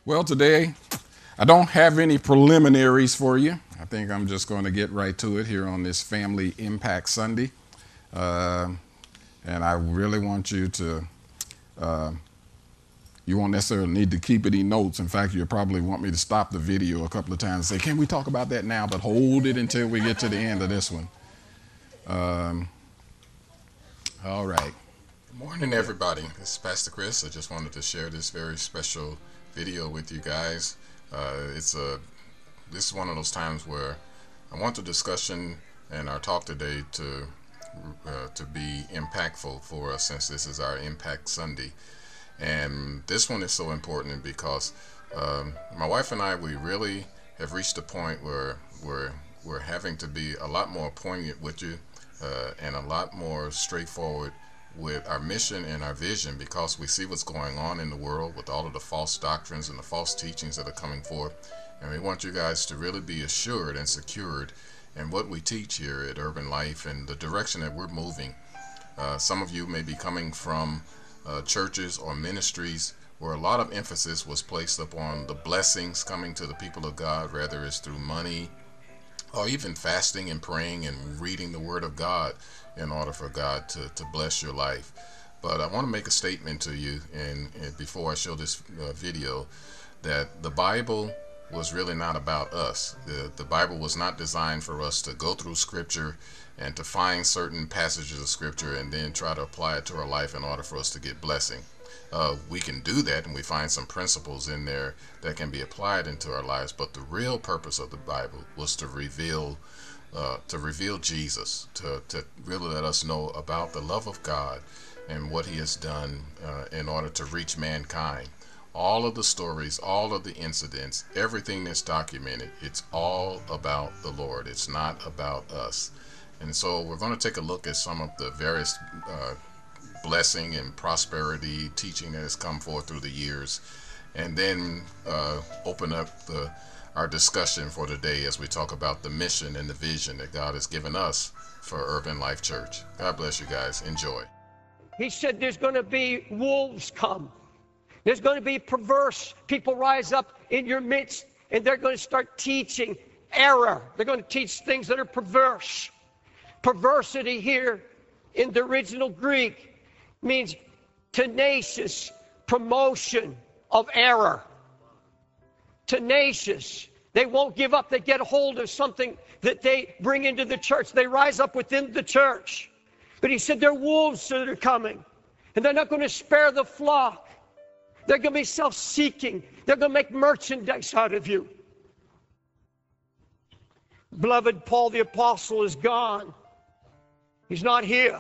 Well, today I don't have any preliminaries for you. I think I'm just going to get right to it here on this Family Impact Sunday. And I really want you to, you won't necessarily need to keep any notes. In fact, you'll probably want me to stop the video a couple of times and say, can we talk about that now? But hold it until we get to the end of this one. All right. Good morning, everybody. This is Pastor Chris. I just wanted to share this very special video with you guys. This is one of those times where I want the discussion and our talk today to be impactful for us, since this is our Impact Sunday. And this one is so important because my wife and I, we really have reached a point where we're having to be a lot more poignant with you and a lot more straightforward with our mission and our vision, because we see what's going on in the world with all of the false doctrines and the false teachings that are coming forth. And we want you guys to really be assured and secured in what we teach here at Urban Life and the direction that we're moving. Some of you may be coming from churches or ministries where a lot of emphasis was placed upon the blessings coming to the people of God, whether it's through money or even fasting and praying and reading the Word of God in order for God to bless your life. But I want to make a statement to you, and before I show this video, that the Bible was really not about us. The Bible was not designed for us to go through Scripture and to find certain passages of Scripture and then try to apply it to our life in order for us to get blessing. We can do that, and we find some principles in there that can be applied into our lives, but the real purpose of the Bible was to reveal Jesus, to really let us know about the love of God and what He has done in order to reach mankind. All of the stories, all of the incidents, everything that's documented, it's all about the Lord. It's not about us. And so we're going to take a look at some of the various blessing and prosperity teaching that has come forth through the years, and then open up our discussion for today as we talk about the mission and the vision that God has given us for Urban Life Church. God bless you guys. Enjoy. He said there's going to be wolves come. There's going to be perverse people rise up in your midst, and they're going to start teaching error. They're going to teach things that are perverse. Perversity here in the original Greek means tenacious promotion of error. Tenacious. They won't give up. They get a hold of something that they bring into the church. They rise up within the church. But he said there are wolves that are coming, and they're not going to spare the flock. They're going to be self-seeking. They're going to make merchandise out of you. Beloved, Paul the Apostle is gone. He's not here.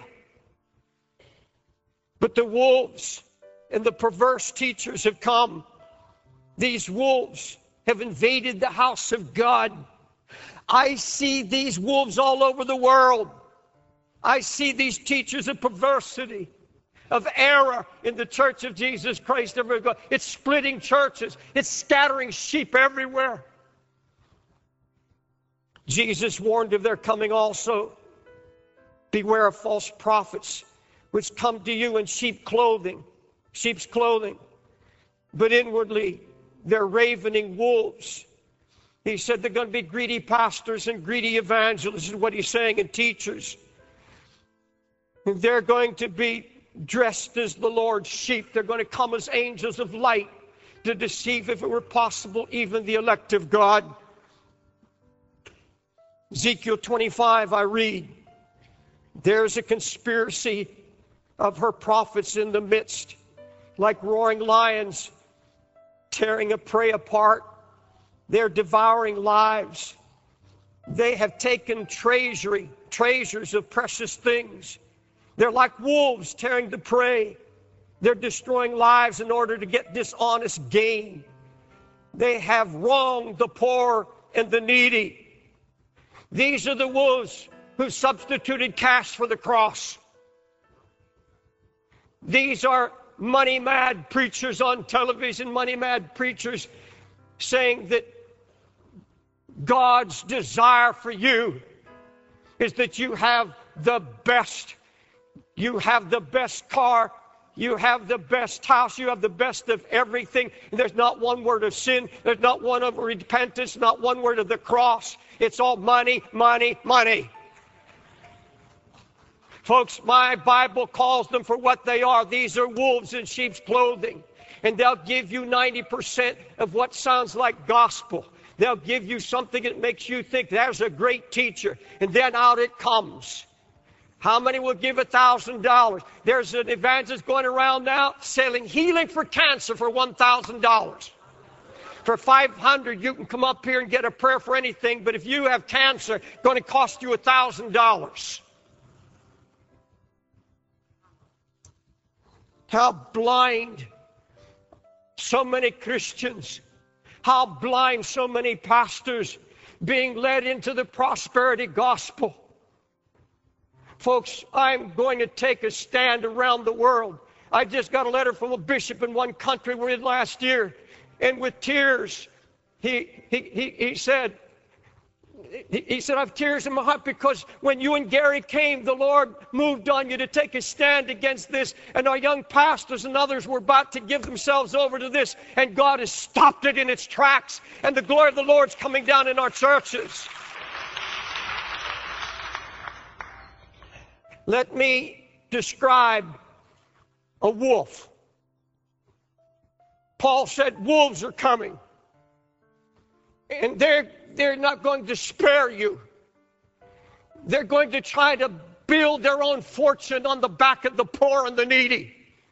But the wolves and the perverse teachers have come. These wolves have invaded the house of God. I see these wolves all over the world. I see these teachers of perversity, of error in the church of Jesus Christ. It's splitting churches. It's scattering sheep everywhere. Jesus warned of their coming also. Beware of false prophets, which come to you in sheep's clothing, but inwardly they're ravening wolves. He said they're going to be greedy pastors and greedy evangelists, is what he's saying, and teachers. And they're going to be dressed as the Lord's sheep. They're going to come as angels of light to deceive, if it were possible, even the elect of God. Ezekiel 25, I read, there's a conspiracy of her prophets in the midst, like roaring lions, tearing a prey apart. They're devouring lives. They have taken treasures of precious things. They're like wolves tearing the prey. They're destroying lives in order to get dishonest gain. They have wronged the poor and the needy. These are the wolves who substituted cash for the cross. These are money-mad preachers on television, money-mad preachers saying that God's desire for you is that you have the best. You have the best car. You have the best house. You have the best of everything. There's not one word of sin. There's not one of repentance, not one word of the cross. It's all money, money, money. Folks, my Bible calls them for what they are. These are wolves in sheep's clothing. And they'll give you 90% of what sounds like gospel. They'll give you something that makes you think there's a great teacher. And then out it comes. How many will give $1,000? There's an evangelist going around now selling healing for cancer for $1,000. For $500, you can come up here and get a prayer for anything. But if you have cancer, it's going to cost you $1,000. How blind so many Christians, how blind so many pastors being led into the prosperity gospel. Folks, I'm going to take a stand around the world. I just got a letter from a bishop in one country we were in last year, and with tears, he said, I have tears in my heart because when you and Gary came, the Lord moved on you to take a stand against this. And our young pastors and others were about to give themselves over to this. And God has stopped it in its tracks. And the glory of the Lord's coming down in our churches. Let me describe a wolf. Paul said wolves are coming. And they're not going to spare you. They're going to try to build their own fortune on the back of the poor and the needy.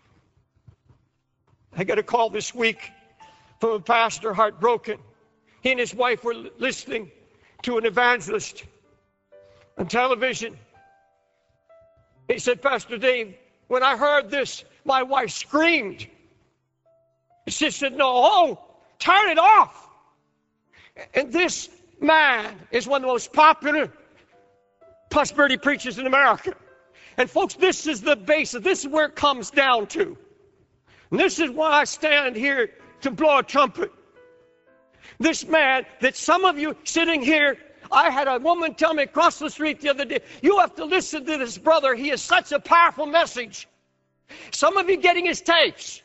I got a call this week from a pastor, heartbroken. He and his wife were listening to an evangelist on television. He said, Pastor Dave, when I heard this, my wife screamed. She said, no, turn it off. And this man is one of the most popular prosperity preachers in America. And folks, this is the basis. This is where it comes down to. And this is why I stand here to blow a trumpet. This man that some of you sitting here, I had a woman tell me across the street the other day, you have to listen to this brother. He has such a powerful message. Some of you getting his tapes.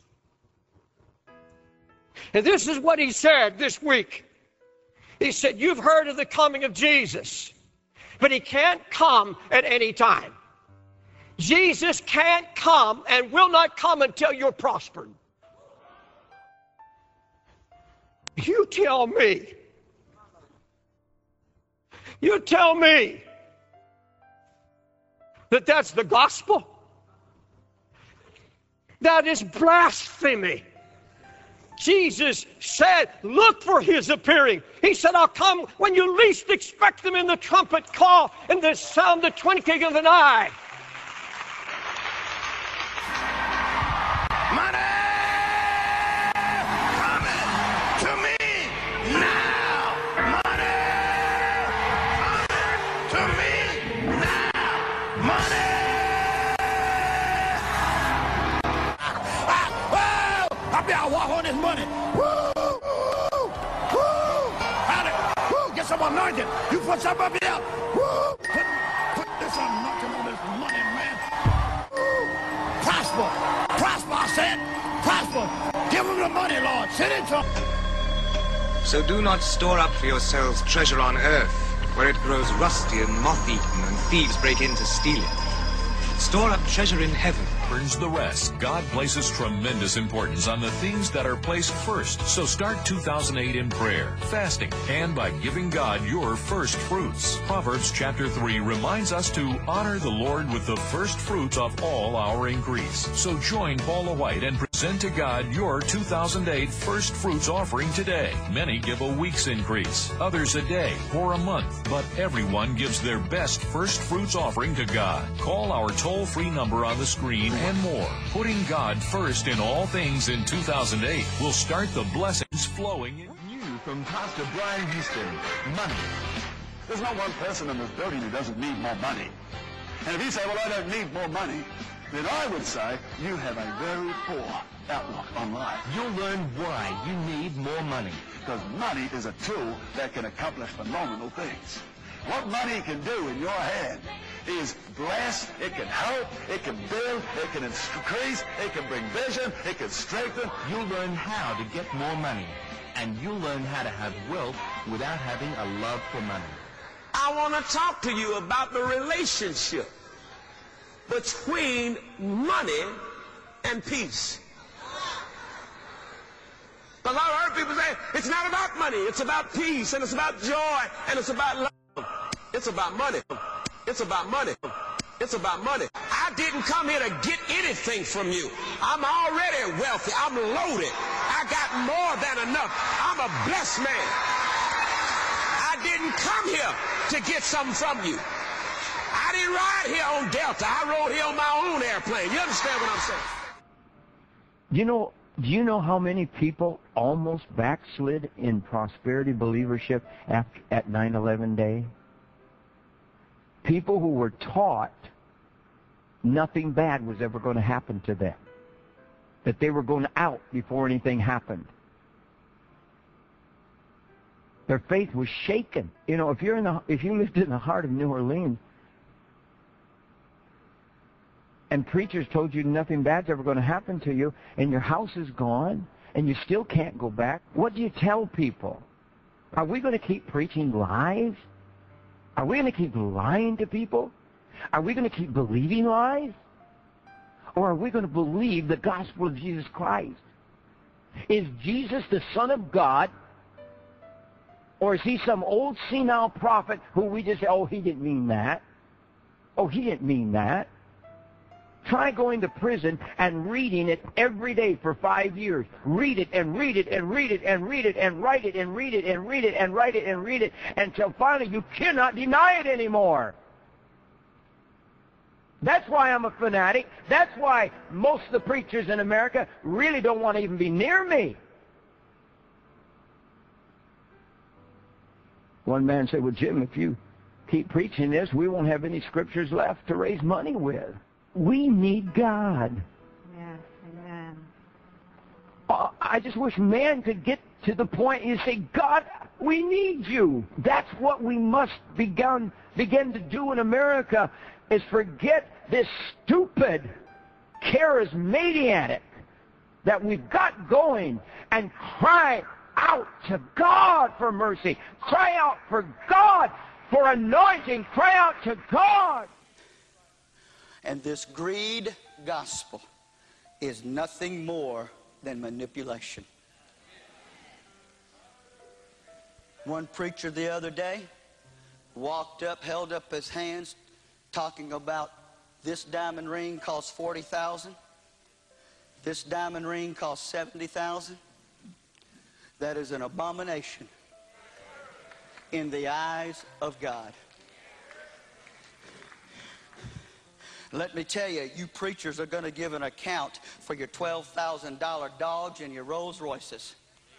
And this is what he said this week. He said, you've heard of the coming of Jesus, but he can't come at any time. Jesus can't come and will not come until you're prospered. You tell me. You tell me that that's the gospel? That is blasphemy. Jesus said, look for his appearing. He said, I'll come when you least expect him in the trumpet call and the sound, the twinkling of an eye. Money coming to me now. Money coming to me now. Money. Up there, I walk on this money. Woo! Woo! Woo! Hallelujah! Woo! Get some anointing. You put some up here. Woo! Put this anointing on this money, man. Woo! Prosper. Prosper, I said. Prosper. Give them the money, Lord. Send it to them. So do not store up for yourselves treasure on earth, where it grows rusty and moth-eaten, and thieves break in to steal it. Store up treasure in heaven. The rest. God places tremendous importance on the things that are placed first. So start 2008 in prayer, fasting, and by giving God your first fruits. Proverbs chapter 3 reminds us to honor the Lord with the first fruits of all our increase. So join Paula White and present to God your 2008 first fruits offering today. Many give a week's increase, others a day or a month, but everyone gives their best first fruits offering to God. Call our toll-free number on the screen and more. Putting God first in all things in 2008 will start the blessings flowing in. New from Pastor Brian Houston, money. There's not one person in this building who doesn't need more money. And if you say, well, I don't need more money, then I would say you have a very poor outlook on life. You'll learn why you need more money. Because money is a tool that can accomplish phenomenal things. What money can do in your hand is bless, it can help, it can build, it can increase, it can bring vision, it can strengthen. You'll learn how to get more money, and you'll learn how to have wealth without having a love for money. I want to talk to you about the relationship between money and peace. Because I've heard people say, it's not about money, it's about peace, and it's about joy, and it's about love. It's about money. It's about money. It's about money. I didn't come here to get anything from you. I'm already wealthy. I'm loaded. I got more than enough. I'm a blessed man. I didn't come here to get something from you. I didn't ride here on Delta. I rode here on my own airplane. You understand what I'm saying? Do you know how many people almost backslid in prosperity believership at 9/11 day? People who were taught nothing bad was ever going to happen to them, that they were going out before anything happened. Their faith was shaken. You know, if you lived in the heart of New Orleans and preachers told you nothing bad's ever going to happen to you, and your house is gone, and you still can't go back, what do you tell people? Are we going to keep preaching lies? Are we going to keep lying to people? Are we going to keep believing lies? Or are we going to believe the gospel of Jesus Christ? Is Jesus the Son of God? Or is he some old senile prophet who we just say, oh, he didn't mean that. Oh, he didn't mean that. Try going to prison and reading it every day for 5 years. Read it and read it and read it and read it and write it and read it and read it and write it and read it until finally you cannot deny it anymore. That's why I'm a fanatic. That's why most of the preachers in America really don't want to even be near me. One man said, well, Jim, if you keep preaching this, we won't have any scriptures left to raise money with. We need God. Yes, amen. I just wish man could get to the point you say, God, we need you. That's what we must begin to do in America, is forget this stupid charismatic that we've got going and cry out to God for mercy. Cry out for God for anointing. Cry out to God. And this greed gospel is nothing more than manipulation. One preacher the other day walked up, held up his hands, talking about this diamond ring costs $40,000. This diamond ring costs $70,000. That is an abomination in the eyes of God. Let me tell you, you preachers are going to give an account for your $12,000 Dodge and your Rolls Royces.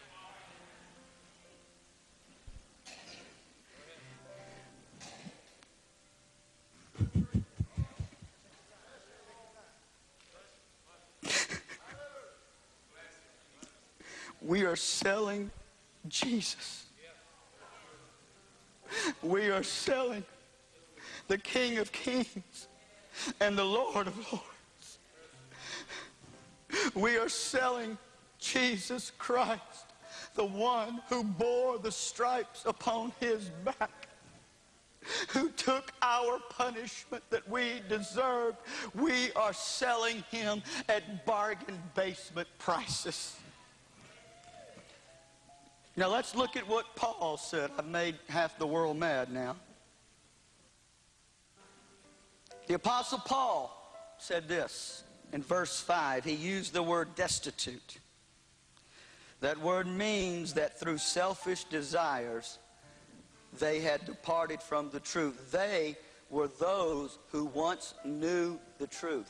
We are selling Jesus. We are selling the King of Kings and the Lord of Lords. We are selling Jesus Christ, the one who bore the stripes upon his back, who took our punishment that we deserved. We are selling him at bargain basement prices. Now let's look at what Paul said. I've made half the world mad now. The Apostle Paul said this in verse 5. He used the word destitute. That word means that through selfish desires, they had departed from the truth. They were those who once knew the truth.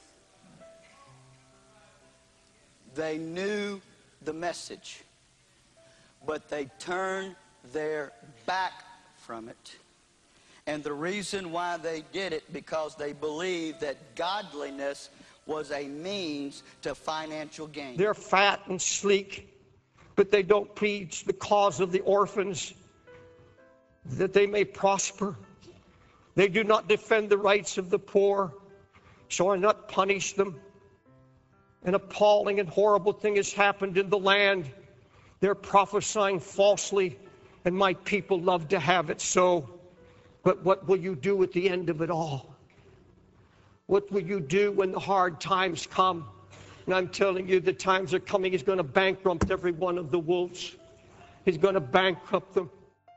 They knew the message, but they turned their back from it. And the reason why they did it, because they believed that godliness was a means to financial gain. They're fat and sleek, but they don't preach the cause of the orphans, that they may prosper. They do not defend the rights of the poor, so I not punish them. An appalling and horrible thing has happened in the land. They're prophesying falsely, and my people love to have it so. But what will you do at the end of it all? What will you do when the hard times come? And I'm telling you, the times are coming. He's going to bankrupt every one of the wolves. He's going to bankrupt them.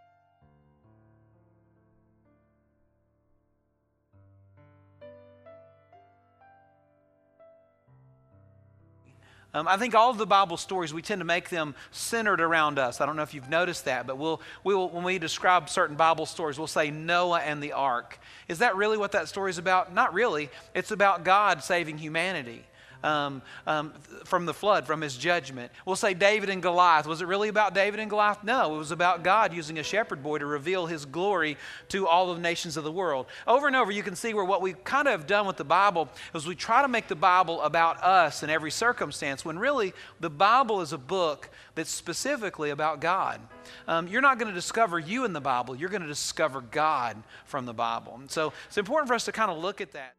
I think all of the Bible stories, we tend to make them centered around us. I don't know if you've noticed that, but we'll when we describe certain Bible stories, we'll say Noah and the ark. Is that really what that story is about? Not really. It's about God saving humanity from the flood, from his judgment. We'll say David and Goliath. Was it really about David and Goliath? No, it was about God using a shepherd boy to reveal his glory to all of the nations of the world. Over and over, you can see where what we kind of have done with the Bible is we try to make the Bible about us in every circumstance, when really the Bible is a book that's specifically about God. You're not going to discover you in the Bible. You're going to discover God from the Bible. And so it's important for us to kind of look at that.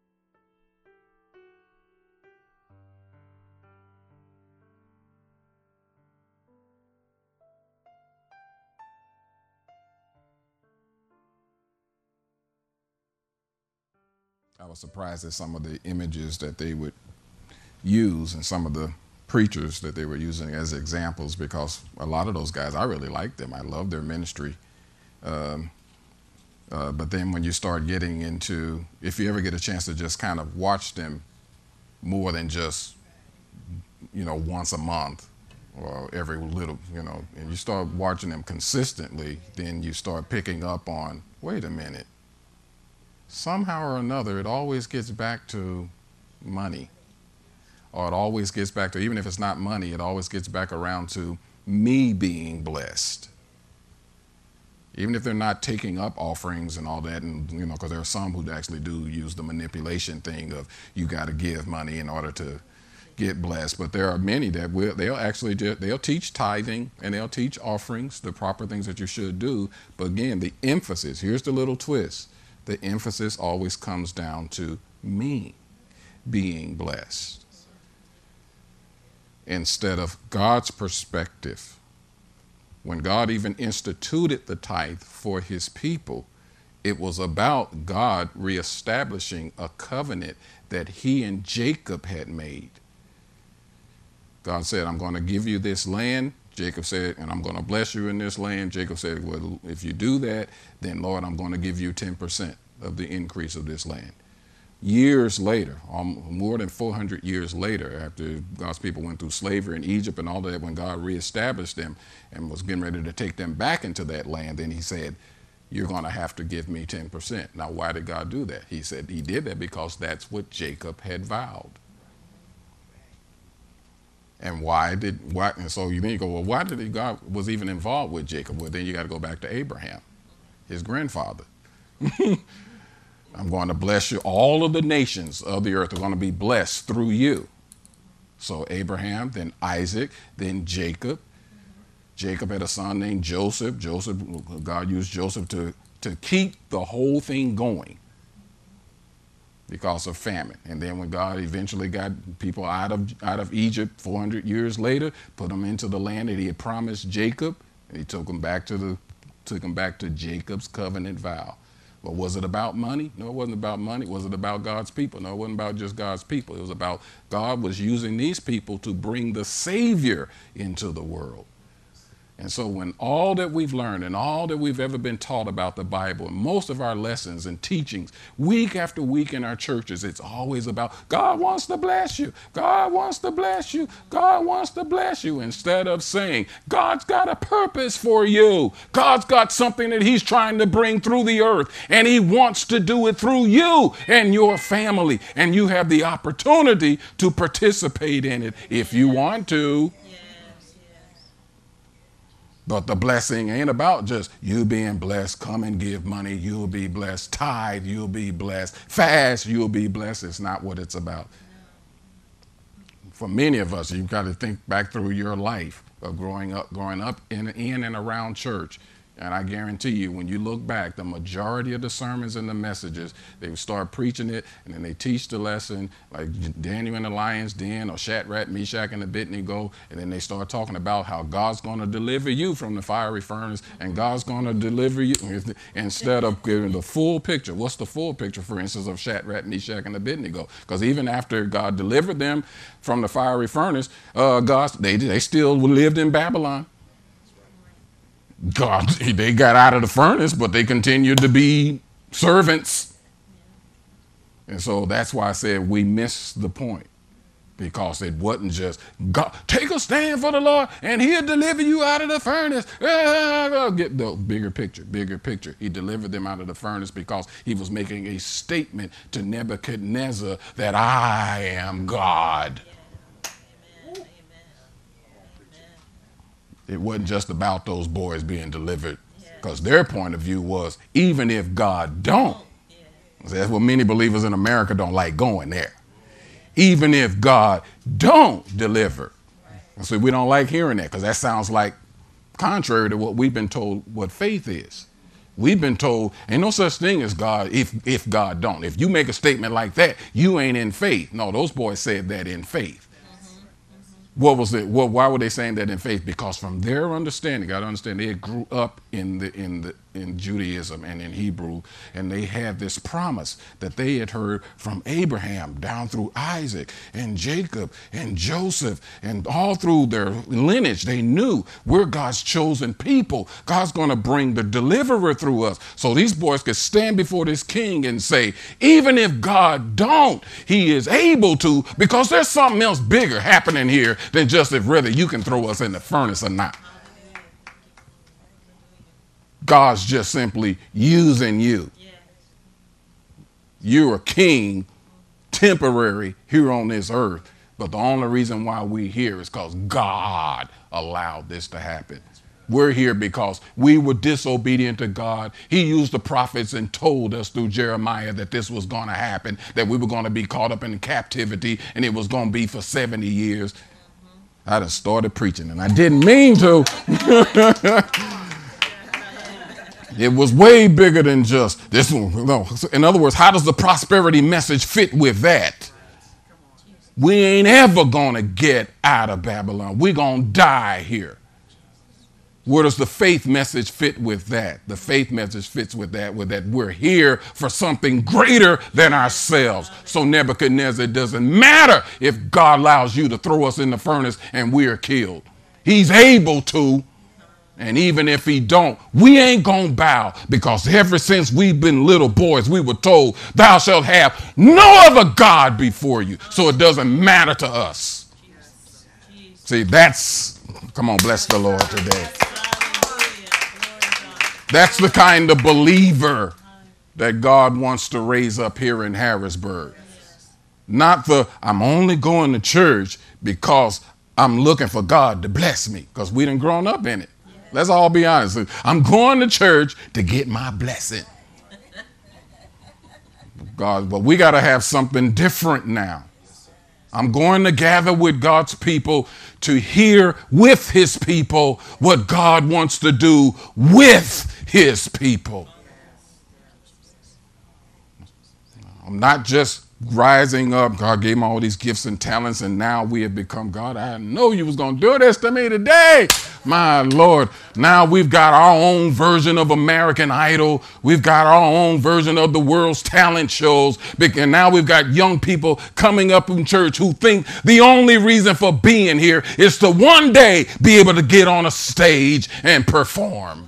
I was surprised at some of the images that they would use and some of the preachers that they were using as examples, because a lot of those guys, I really liked them. I loved their ministry. But then when you start getting into, if you ever get a chance to just kind of watch them more than just, once a month or every little, and you start watching them consistently, then you start picking up on, wait a minute. Somehow or another, it always gets back to money. Or it always gets back to, even if it's not money, it always gets back around to me being blessed. Even if they're not taking up offerings and all that, and because there are some who actually do use the manipulation thing of you got to give money in order to get blessed. But there are many that they'll teach tithing and they'll teach offerings, the proper things that you should do. But again, the emphasis, here's the little twist. The emphasis always comes down to me being blessed instead of God's perspective. When God even instituted the tithe for his people, it was about God reestablishing a covenant that he and Jacob had made. God said, I'm going to give you this land. Jacob said, and I'm going to bless you in this land. Jacob said, well, if you do that, then Lord, I'm going to give you 10% of the increase of this land. Years later, more than 400 years later, after God's people went through slavery in Egypt and all that, when God reestablished them and was getting ready to take them back into that land, then he said, you're going to have to give me 10%. Now, why did God do that? He said he did that because that's what Jacob had vowed. And and so then you go, well, why did God was even involved with Jacob? Well, then you got to go back to Abraham, his grandfather. I'm going to bless you. All of the nations of the earth are going to be blessed through you. So Abraham, then Isaac, then Jacob. Jacob had a son named Joseph. God used Joseph to keep the whole thing going because of famine. And then when God eventually got people out of Egypt 400 years later, put them into the land that he had promised Jacob, and he took them back to Jacob's covenant vow. But was it about money? No, it wasn't about money. Was it about God's people? No, it wasn't about just God's people. It was about God was using these people to bring the Savior into the world. And so when all that we've learned and all that we've ever been taught about the Bible, and most of our lessons and teachings, week after week in our churches, it's always about God wants to bless you. God wants to bless you. God wants to bless you. Instead of saying, God's got a purpose for you. God's got something that he's trying to bring through the earth, and he wants to do it through you and your family. And you have the opportunity to participate in it if you want to. But the blessing ain't about just you being blessed. Come and give money, you'll be blessed. Tithe, you'll be blessed. Fast, you'll be blessed. It's not what it's about. For many of us, you've got to think back through your life of growing up in and around church. And I guarantee you, when you look back, the majority of the sermons and the messages, they would start preaching it, and then they teach the lesson, like Daniel in the lion's den, or Shadrach, Meshach, and Abednego, and then they start talking about how God's going to deliver you from the fiery furnace, and God's going to deliver you, instead of giving the full picture. What's the full picture, for instance, of Shadrach, Meshach, and Abednego? Because even after God delivered them from the fiery furnace, they still lived in Babylon. God, they got out of the furnace, but they continued to be servants. And so that's why I said we missed the point, because it wasn't just God, take a stand for the Lord and he'll deliver you out of the furnace. Get the bigger picture. He delivered them out of the furnace because he was making a statement to Nebuchadnezzar that I am God. It wasn't just about those boys being delivered, because their point of view was, even if God don't, that's what many believers in America don't like going there. Even if God don't deliver. So we don't like hearing that, because that sounds like contrary to what we've been told what faith is. We've been told ain't no such thing as God if God don't. If you make a statement like that, you ain't in faith. No, those boys said that in faith. What was it? Well, why were they saying that in faith? Because from their understanding, got to understand, they grew up in Judaism and in Hebrew, and they had this promise that they had heard from Abraham down through Isaac and Jacob and Joseph, and all through their lineage. They knew we're God's chosen people. God's going to bring the deliverer through us. So these boys could stand before this king and say, even if God don't, he is able to, because there's something else bigger happening here than just if whether you can throw us in the furnace or not. God's just simply using you. You're a king, temporary here on this earth, but the only reason why we're here is because God allowed this to happen. We're here because we were disobedient to God. He used the prophets and told us through Jeremiah that this was going to happen, that we were going to be caught up in captivity, and it was going to be for 70 years. I done started preaching, and I didn't mean to. It was way bigger than just this one. No. In other words, how does the prosperity message fit with that? We ain't ever going to get out of Babylon. We're going to die here. Where does the faith message fit with that? The faith message fits with that we're here for something greater than ourselves. So Nebuchadnezzar, it doesn't matter if God allows you to throw us in the furnace and we're killed. He's able to. And even if he don't, we ain't gonna bow, because ever since we've been little boys, we were told, thou shalt have no other God before you. So it doesn't matter to us. See, come on, bless the Lord today. That's the kind of believer that God wants to raise up here in Harrisburg. Not I'm only going to church because I'm looking for God to bless me, because we done grown up in it. Let's all be honest. I'm going to church to get my blessing. God, but we got to have something different now. I'm going to gather with God's people to hear with his people what God wants to do with his people. I'm not just rising up. God gave me all these gifts and talents, and now we have become God. I know you was going to do this to me today. My Lord. Now we've got our own version of American Idol. We've got our own version of the world's talent shows. And now we've got young people coming up in church who think the only reason for being here is to one day be able to get on a stage and perform.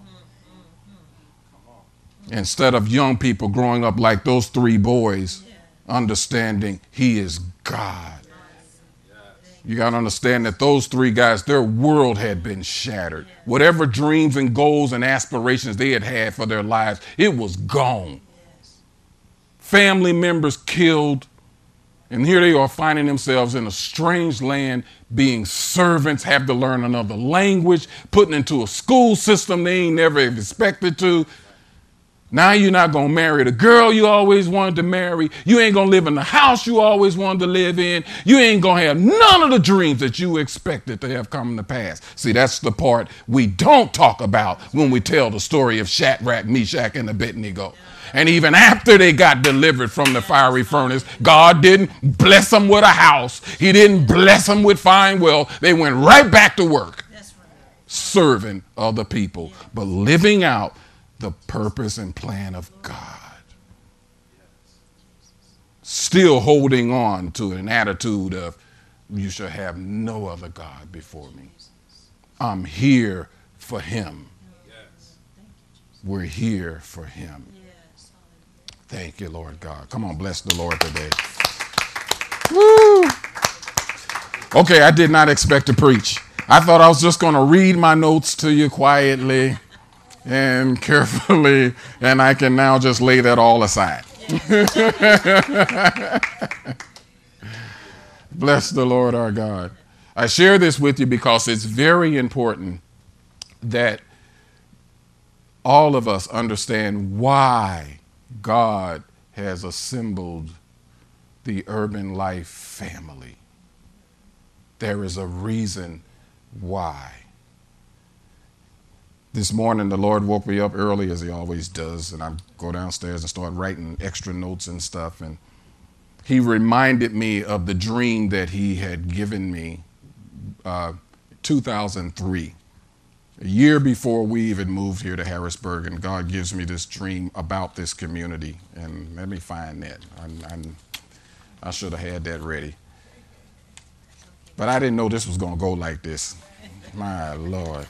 Instead of young people growing up like those three boys, understanding he is God. You got to understand that those three guys, their world had been shattered. Whatever dreams and goals and aspirations they had had for their lives, it was gone. Family members killed. And here they are finding themselves in a strange land, being servants, have to learn another language, put into a school system they ain't never expected to. Now you're not going to marry the girl you always wanted to marry. You ain't going to live in the house you always wanted to live in. You ain't going to have none of the dreams that you expected to have come to pass. See, that's the part we don't talk about when we tell the story of Shadrach, Meshach, and Abednego. And even after they got delivered from the fiery furnace, God didn't bless them with a house. He didn't bless them with fine wealth. They went right back to work, serving other people, but living out the purpose and plan of God. Still holding on to an attitude of, you shall have no other God before me. I'm here for him. We're here for him. Thank you, Lord God. Come on, bless the Lord today. Woo! Okay, I did not expect to preach. I thought I was just going to read my notes to you quietly and carefully, and I can now just lay that all aside. Bless the Lord our God. I share this with you because it's very important that all of us understand why God has assembled the Urban Life family. There is a reason why. This morning, the Lord woke me up early, as he always does, and I go downstairs and start writing extra notes and stuff. And he reminded me of the dream that he had given me 2003, a year before we even moved here to Harrisburg. And God gives me this dream about this community. And let me find that. I should have had that ready. But I didn't know this was going to go like this. My Lord.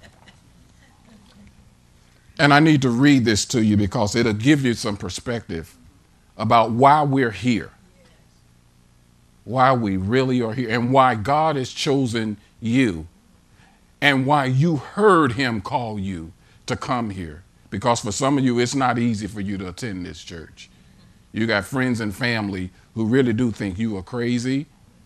And I need to read this to you because it'll give you some perspective about why we're here, why we really are here, and why God has chosen you, and why you heard him call you to come here. Because for some of you, it's not easy for you to attend this church. You got friends and family who really do think you are crazy.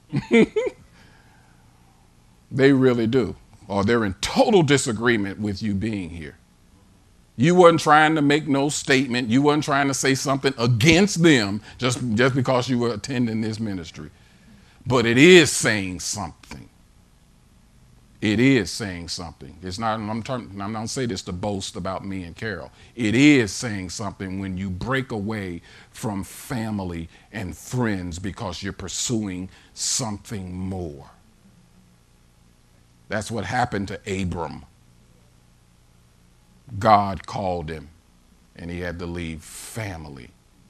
They really do. Or they're in total disagreement with you being here. You wasn't trying to make no statement. You wasn't trying to say something against them just because you were attending this ministry. But it is saying something. It is saying something. It's not, I'm not saying this to boast about me and Carol. It is saying something when you break away from family and friends because you're pursuing something more. That's what happened to Abram. God called him, and he had to leave family.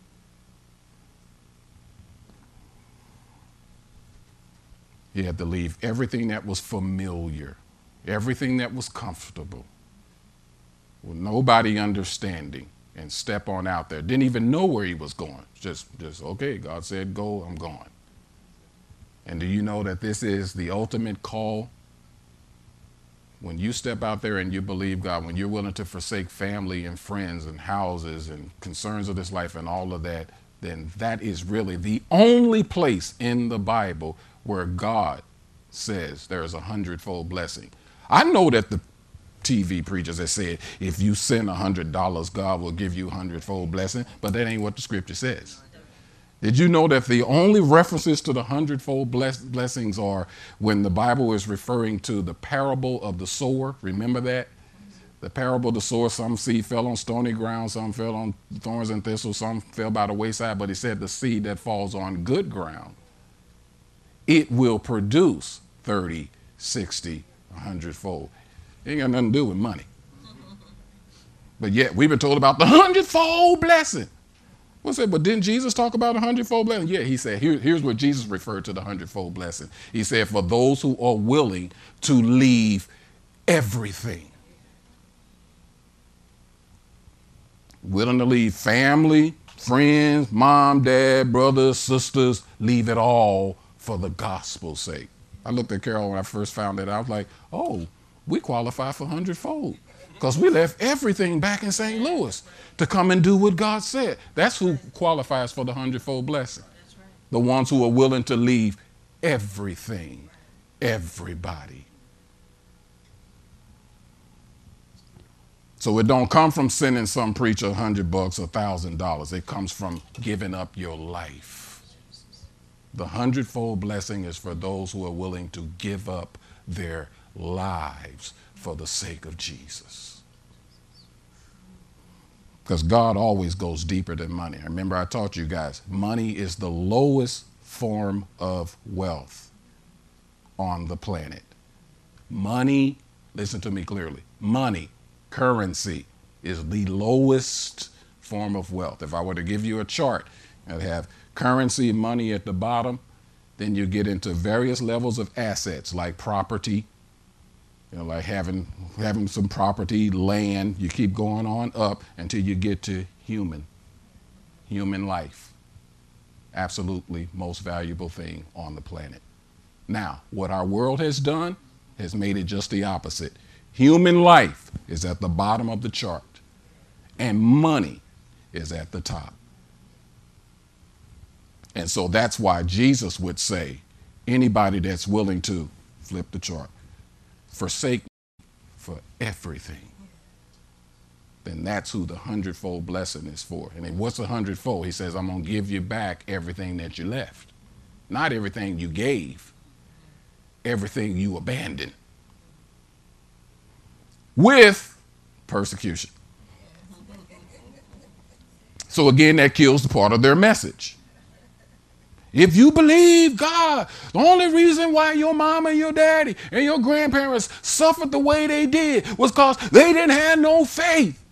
He had to leave everything that was familiar, everything that was comfortable, with nobody understanding, and step on out there. Didn't even know where he was going. Just okay, God said go, I'm going. And do you know that this is the ultimate call? When you step out there and you believe God, when you're willing to forsake family and friends and houses and concerns of this life and all of that, then that is really the only place in the Bible where God says there is 100-fold blessing. I know that the TV preachers have said, if you send $100, God will give you 100-fold blessing, but that ain't what the scripture says. Did you know that the only references to the 100-fold blessings are when the Bible is referring to the parable of the sower? Remember that? The parable of the sower, some seed fell on stony ground, some fell on thorns and thistles, some fell by the wayside, but he said the seed that falls on good ground, it will produce 30, 60, 100-fold. It ain't got nothing to do with money. But yet we've been told about the 100-fold blessing. What's that? But didn't Jesus talk about a 100-fold blessing? Yeah, he said, here's what Jesus referred to the 100-fold blessing. He said, for those who are willing to leave everything. Willing to leave family, friends, mom, dad, brothers, sisters, leave it all for the gospel's sake. I looked at Carol when I first found that. I was like, oh, we qualify for 100-fold. Because we left everything back in St. Louis to come and do what God said. That's who qualifies for the 100-fold blessing. That's right. The ones who are willing to leave everything, everybody. So it don't come from sending some preacher $100 or $1,000. It comes from giving up your life. The 100-fold blessing is for those who are willing to give up their lives for the sake of Jesus. Because God always goes deeper than money. Remember, I taught you guys, money is the lowest form of wealth on the planet. Money, listen to me clearly, money, currency, is the lowest form of wealth. If I were to give you a chart and have currency, money at the bottom, then you get into various levels of assets like property, like having some property, land. You keep going on up until you get to human life. Absolutely most valuable thing on the planet. Now, what our world has done has made it just the opposite. Human life is at the bottom of the chart, and money is at the top. And so that's why Jesus would say, anybody that's willing to, flip the chart, forsake me for everything, then that's who the 100-fold blessing is for. And then what's 100-fold? He says, I'm going to give you back everything that you left. Not everything you gave, everything you abandoned. With persecution. So again, that kills the part of their message. If you believe God, the only reason why your mama and your daddy and your grandparents suffered the way they did was because they didn't have no faith.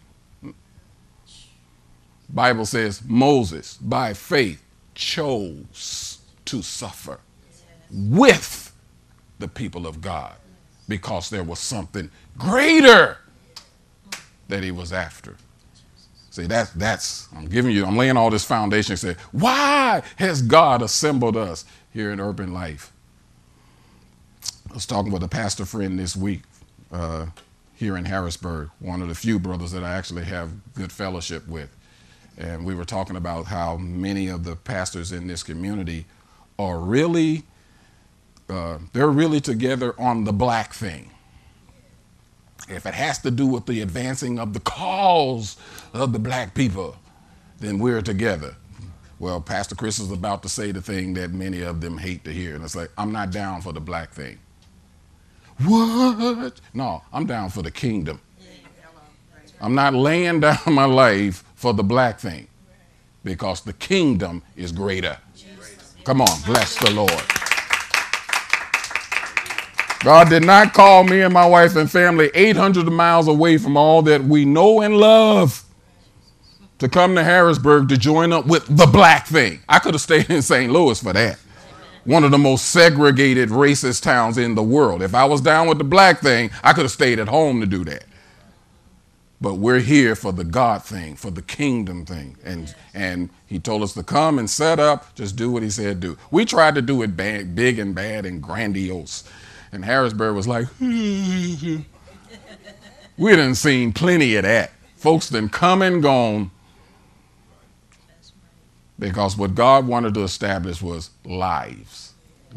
Bible says Moses, by faith, chose to suffer with the people of God because there was something greater that he was after. See, I'm laying all this foundation. Say, why has God assembled us here in Urban Life? I was talking with a pastor friend this week here in Harrisburg, one of the few brothers that I actually have good fellowship with. And we were talking about how many of the pastors in this community are really, they're really together on the black thing. If it has to do with the advancing of the cause of the black people, then we're together. Well, Pastor Chris is about to say the thing that many of them hate to hear. And it's like, I'm not down for the black thing. What? No, I'm down for the kingdom. I'm not laying down my life for the black thing because the kingdom is greater. Come on, bless the Lord. God did not call me and my wife and family 800 miles away from all that we know and love to come to Harrisburg to join up with the black thing. I could have stayed in St. Louis for that. One of the most segregated racist towns in the world. If I was down with the black thing, I could have stayed at home to do that. But we're here for the God thing, for the kingdom thing. And he told us to come and set up, just do what he said do. We tried to do it big and bad and grandiose. And Harrisburg was like, we done seen plenty of that. Folks done come and gone. Because what God wanted to establish was lives.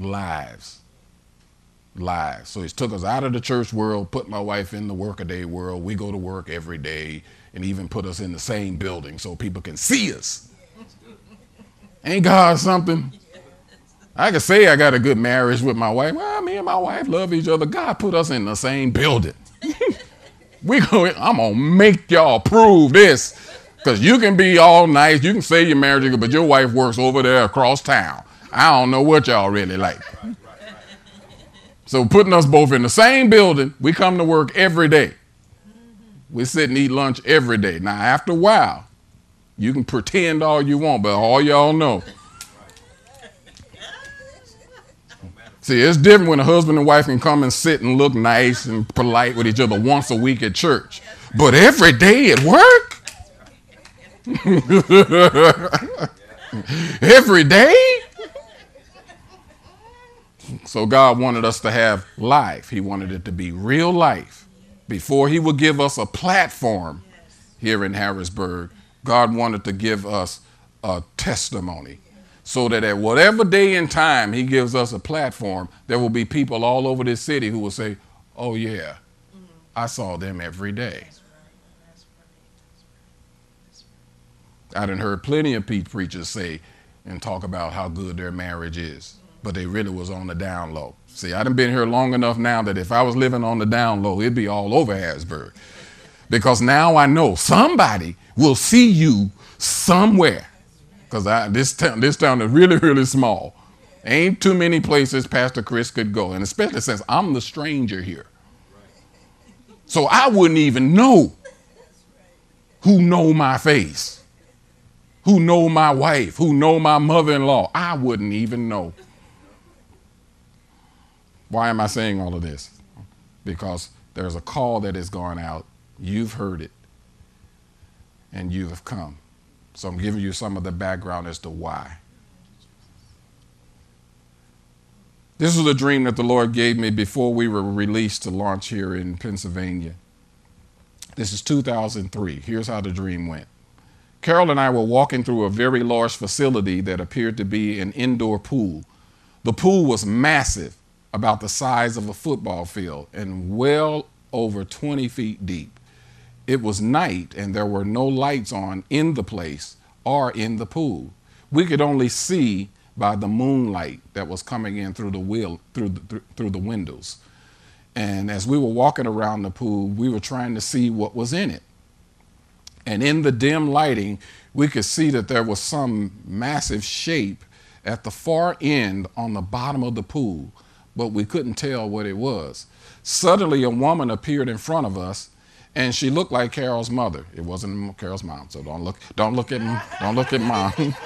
So he's took us out of the church world, put my wife in the workaday world. We go to work every day and even put us in the same building so people can see us. Ain't God something? I can say I got a good marriage with my wife. Well, me and my wife love each other. God put us in the same building. I'm going to make y'all prove this. Because you can be all nice. You can say you're married, but your wife works over there across town. I don't know what y'all really like. So putting us both in the same building, we come to work every day. We sit and eat lunch every day. Now, after a while, you can pretend all you want, but all y'all know. See, it's different when a husband and wife can come and sit and look nice and polite with each other once a week at church. But every day at work? Every day? So God wanted us to have life. He wanted it to be real life. Before he would give us a platform here in Harrisburg, God wanted to give us a testimony. So that at whatever day and time he gives us a platform, there will be people all over this city who will say, oh yeah, I saw them every day. I done heard plenty of preachers say and talk about how good their marriage is, but they really was on the down low. See, I done been here long enough now that if I was living on the down low, it'd be all over Harrisburg. Because now I know somebody will see you somewhere. Because this town is really, really small. Ain't too many places Pastor Chris could go, and especially since I'm the stranger here. So I wouldn't even know who know my face, who know my wife, who know my mother-in-law. I wouldn't even know. Why am I saying all of this? Because there's a call that is going out. You've heard it, and you have come. So I'm giving you some of the background as to why. This was a dream that the Lord gave me before we were released to launch here in Pennsylvania. This is 2003. Here's how the dream went. Carol and I were walking through a very large facility that appeared to be an indoor pool. The pool was massive, about the size of a football field, and well over 20 feet deep. It was night, and there were no lights on in the place or in the pool. We could only see by the moonlight that was coming in through the windows. And as we were walking around the pool, we were trying to see what was in it. And in the dim lighting, we could see that there was some massive shape at the far end on the bottom of the pool, but we couldn't tell what it was. Suddenly, a woman appeared in front of us, and she looked like Carol's mother. It wasn't Carol's mom, so don't look at mom.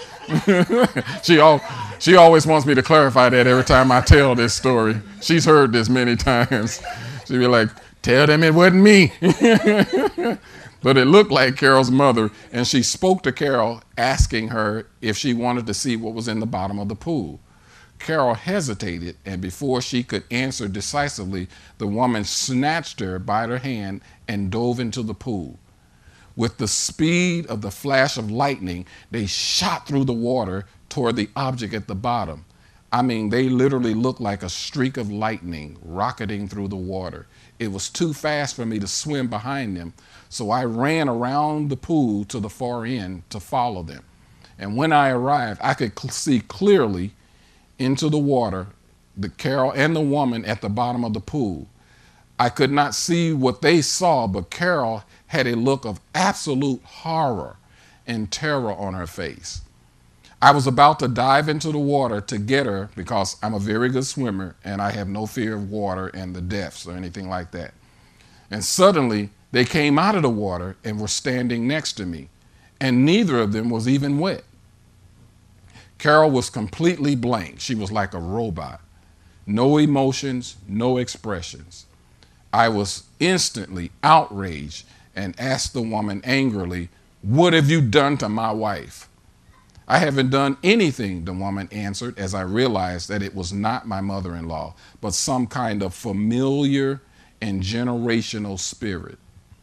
She always wants me to clarify that every time I tell this story. She's heard this many times. She'd be like, "Tell them it wasn't me." But it looked like Carol's mother, and she spoke to Carol, asking her if she wanted to see what was in the bottom of the pool. Carol hesitated, and before she could answer decisively, the woman snatched her by her hand and dove into the pool. With the speed of the flash of lightning, they shot through the water toward the object at the bottom. I mean, they literally looked like a streak of lightning rocketing through the water. It was too fast for me to swim behind them, so I ran around the pool to the far end to follow them. And when I arrived, I could see clearly into the water, the Carol and the woman at the bottom of the pool. I could not see what they saw, but Carol had a look of absolute horror and terror on her face. I was about to dive into the water to get her because I'm a very good swimmer and I have no fear of water and the depths or anything like that. And suddenly they came out of the water and were standing next to me, and neither of them was even wet. Carol was completely blank. She was like a robot. No emotions, no expressions. I was instantly outraged and asked the woman angrily, "What have you done to my wife?" "I haven't done anything," the woman answered, as I realized that it was not my mother-in-law, but some kind of familiar and generational spirit.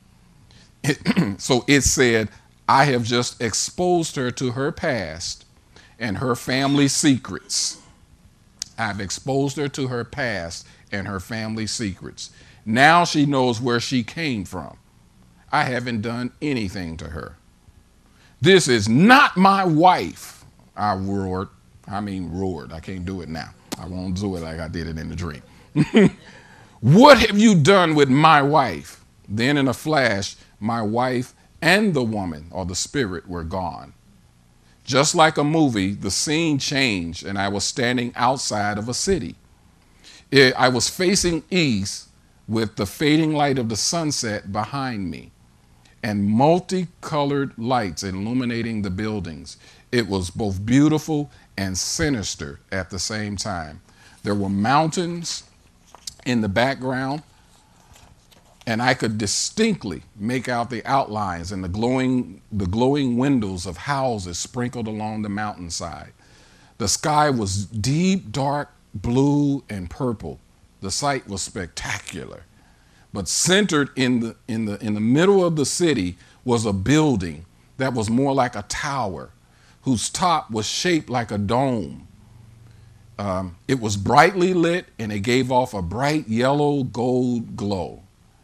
So it said, "I have just exposed her to her past and her family secrets. I've exposed her to her past and her family secrets. Now she knows where she came from. I haven't done anything to her. This is not my wife." I roared. I can't do it now. I won't do it like I did it in the dream. "What have you done with my wife?" Then in a flash, my wife and the woman, or the spirit, were gone. Just like a movie, the scene changed, and I was standing outside of a city. I was facing east with the fading light of the sunset behind me and multicolored lights illuminating the buildings. It was both beautiful and sinister at the same time. There were mountains in the background, and I could distinctly make out the outlines and the glowing windows of houses sprinkled along the mountainside. The sky was deep, dark blue and purple. The sight was spectacular. But centered in the middle of the city was a building that was more like a tower, whose top was shaped like a dome. It was brightly lit, and it gave off a bright yellow gold glow.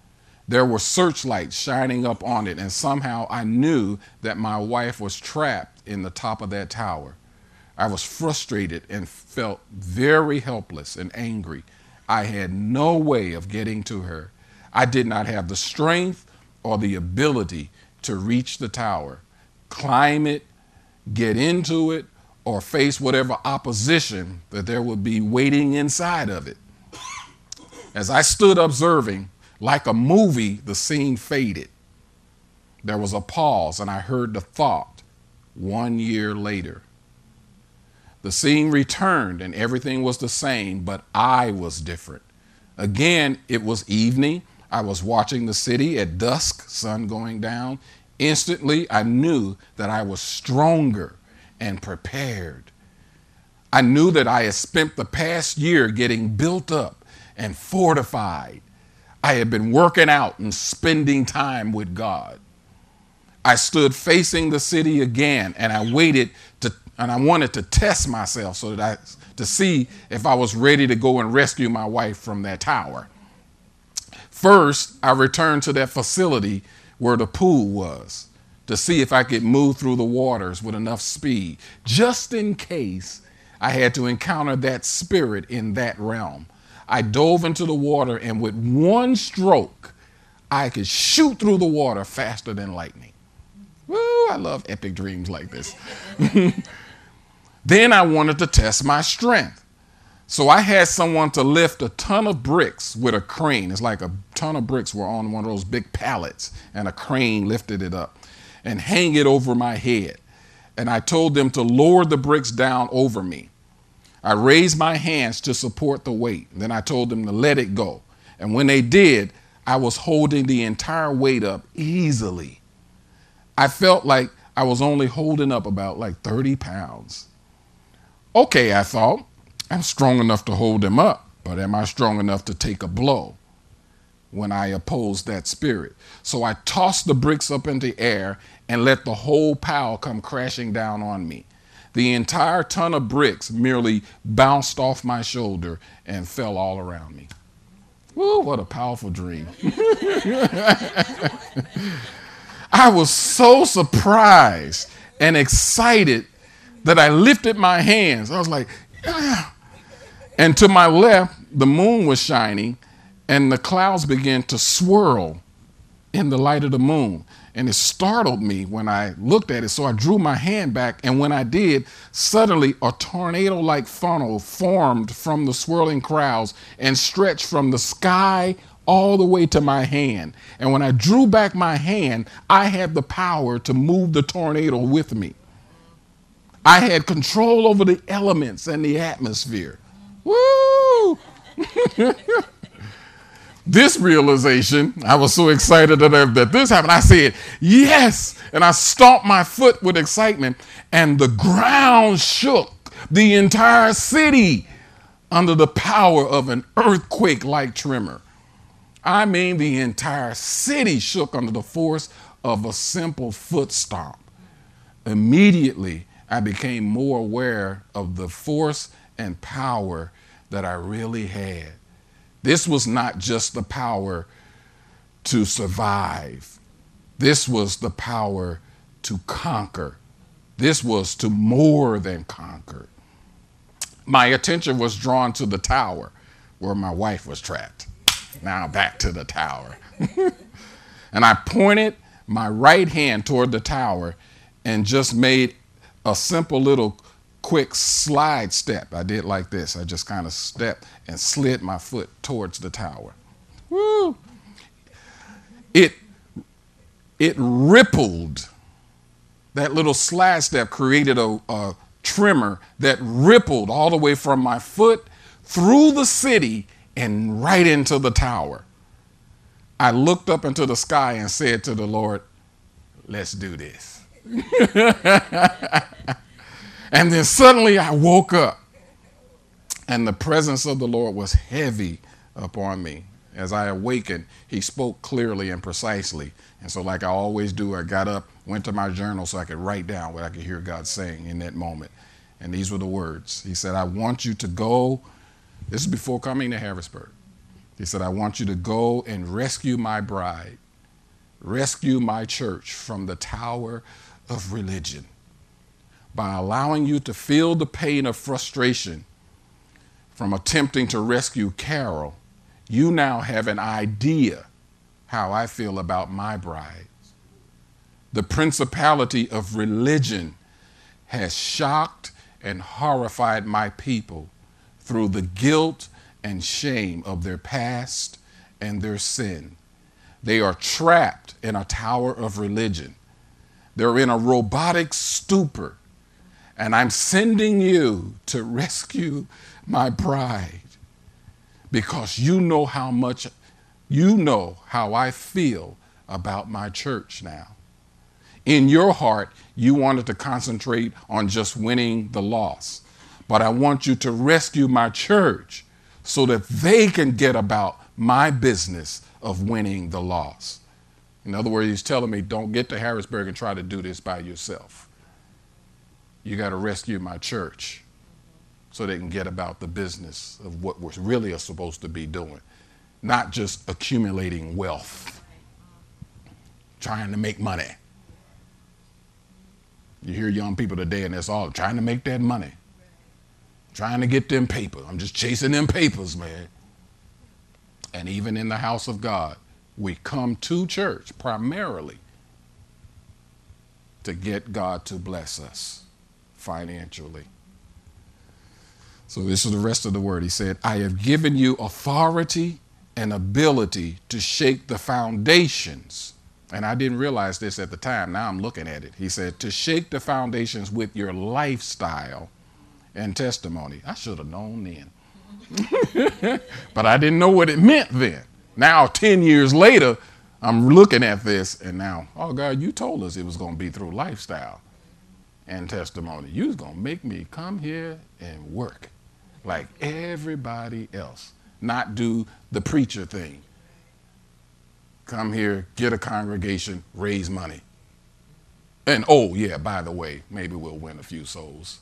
There were searchlights shining up on it, and somehow I knew that my wife was trapped in the top of that tower. I was frustrated and felt very helpless and angry. I had no way of getting to her. I did not have the strength or the ability to reach the tower, climb it, get into it, or face whatever opposition that there would be waiting inside of it. As I stood observing, like a movie, the scene faded. There was a pause, and I heard the thought, 1 year later. The scene returned, and everything was the same, but I was different. Again, it was evening. I was watching the city at dusk, sun going down. Instantly, I knew that I was stronger and prepared. I knew that I had spent the past year getting built up and fortified. I had been working out and spending time with God. I stood facing the city again, and I wanted to test myself to see if I was ready to go and rescue my wife from that tower. First, I returned to that facility where the pool was to see if I could move through the waters with enough speed, just in case I had to encounter that spirit in that realm. I dove into the water, and with one stroke, I could shoot through the water faster than lightning. Woo, I love epic dreams like this. Then I wanted to test my strength. So I had someone to lift a ton of bricks with a crane. It's like a ton of bricks were on one of those big pallets, and a crane lifted it up and hang it over my head. And I told them to lower the bricks down over me. I raised my hands to support the weight. Then I told them to let it go. And when they did, I was holding the entire weight up easily. I felt like I was only holding up about like 30 pounds. Okay, I thought, I'm strong enough to hold them up, but am I strong enough to take a blow when I opposed that spirit? So I tossed the bricks up into the air and let the whole pile come crashing down on me. The entire ton of bricks merely bounced off my shoulder and fell all around me. Woo, what a powerful dream. I was so surprised and excited that I lifted my hands. I was like, ah. And to my left, the moon was shining, and the clouds began to swirl in the light of the moon. And it startled me when I looked at it, so I drew my hand back, and when I did, suddenly a tornado-like funnel formed from the swirling clouds and stretched from the sky all the way to my hand. And when I drew back my hand, I had the power to move the tornado with me. I had control over the elements and the atmosphere. Woo! This realization, I was so excited that this happened. I said, yes! And I stomped my foot with excitement, and the ground shook, the entire city, under the power of an earthquake-like tremor. I mean, the entire city shook under the force of a simple foot stomp. Immediately, I became more aware of the force and power that I really had. This was not just the power to survive. This was the power to conquer. This was to more than conquer. My attention was drawn to the tower where my wife was trapped. Now back to the tower. And I pointed my right hand toward the tower and just made a simple little quick slide step. I did like this. I just kind of stepped and slid my foot towards the tower. Woo! It rippled. That little slide step created a tremor that rippled all the way from my foot through the city and right into the tower. I looked up into the sky and said to the Lord, let's do this. And then suddenly I woke up, and the presence of the Lord was heavy upon me. As I awakened, he spoke clearly and precisely. And so like I always do, I got up, went to my journal so I could write down what I could hear God saying in that moment. And these were the words. He said, I want you to go. This is before coming to Harrisburg. He said, I want you to go and rescue my bride, rescue my church from the tower of religion. By allowing you to feel the pain of frustration from attempting to rescue Carol, you now have an idea how I feel about my bride. The principality of religion has shocked and horrified my people through the guilt and shame of their past and their sin. They are trapped in a tower of religion. They're in a robotic stupor. And I'm sending you to rescue my bride because you know how I feel about my church now. In your heart, you wanted to concentrate on just winning the loss. But I want you to rescue my church so that they can get about my business of winning the loss. In other words, he's telling me, don't get to Harrisburg and try to do this by yourself. You got to rescue my church so they can get about the business of what we're really supposed to be doing, not just accumulating wealth, trying to make money. You hear young people today and it's all trying to make that money, trying to get them papers. I'm just chasing them papers, man. And even in the house of God, we come to church primarily to get God to bless us financially. So this is the rest of the word. He said, I have given you authority and ability to shake the foundations. And I didn't realize this at the time. Now I'm looking at it. He said, to shake the foundations with your lifestyle and testimony. I should have known then. But I didn't know what it meant then. Now, 10 years later, I'm looking at this and now, oh God, you told us it was going to be through lifestyle and testimony. You was going to make me come here and work like everybody else, not do the preacher thing. Come here, get a congregation, raise money. And oh yeah, by the way, maybe we'll win a few souls.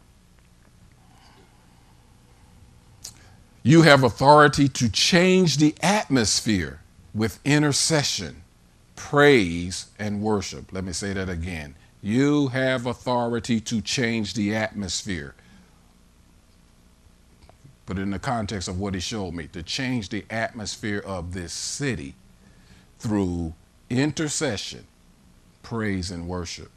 You have authority to change the atmosphere with intercession, praise, and worship. Let me say that again. You have authority to change the atmosphere. But in the context of what he showed me, to change the atmosphere of this city through intercession, praise, and worship.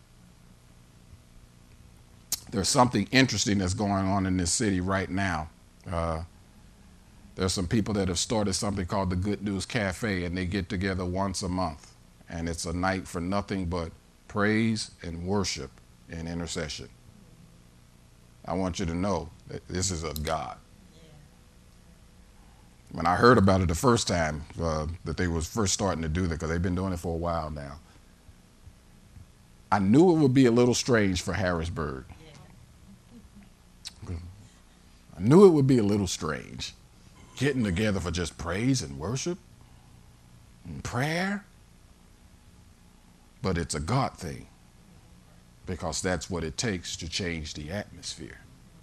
There's something interesting that's going on in this city right now. There's some people that have started something called the Good News Cafe, and they get together once a month. And it's a night for nothing but praise and worship and intercession. I want you to know that this is of God. When I heard about it the first time, that they was first starting to do that, because they've been doing it for a while now, I knew it would be a little strange for Harrisburg. I knew it would be a little strange. Getting together for just praise and worship and prayer. But it's a God thing, because that's what it takes to change the atmosphere.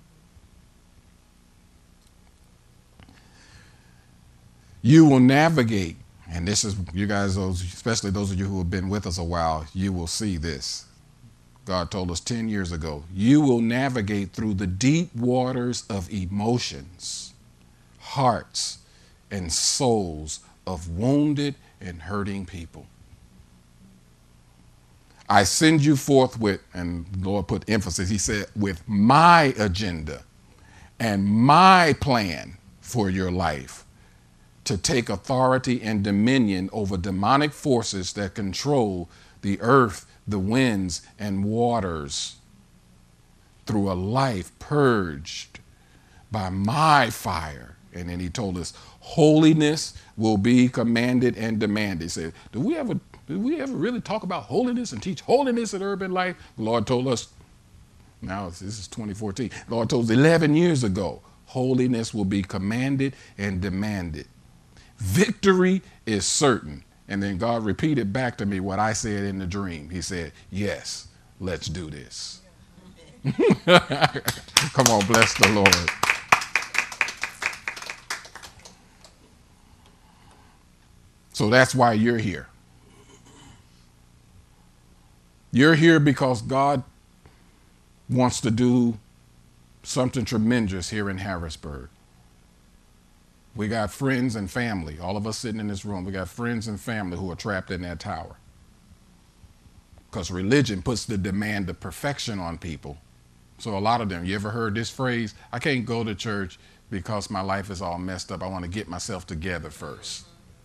You will navigate, and this is, you guys, especially those of you who have been with us a while, you will see this. God told us 10 years ago, you will navigate through the deep waters of emotions, hearts, and souls of wounded and hurting people. I send you forth with, and the Lord put emphasis, he said, with my agenda and my plan for your life, to take authority and dominion over demonic forces that control the earth, the winds, and waters through a life purged by my fire. And then he told us, holiness will be commanded and demanded. He said, did we ever really talk about holiness and teach holiness in urban life? The Lord told us, now this is 2014, the Lord told us 11 years ago, holiness will be commanded and demanded. Victory is certain. And then God repeated back to me what I said in the dream. He said, yes, let's do this. Come on, bless the Lord. So that's why you're here. You're here because God wants to do something tremendous here in Harrisburg. We got friends and family, all of us sitting in this room, we got friends and family who are trapped in that tower. Because religion puts the demand of perfection on people. So a lot of them, you ever heard this phrase? I can't go to church because my life is all messed up. I want to get myself together first.